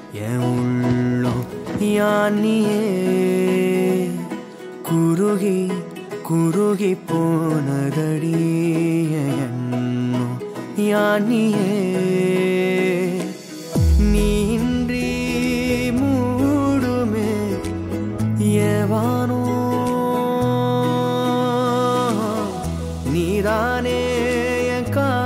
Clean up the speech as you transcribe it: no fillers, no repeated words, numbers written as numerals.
என் உள்ளம் யானியே குருகி குருகி போனதடி எண்ணம் யானியே நீன்றி மூடுமே ஏவானோ நீதானே என்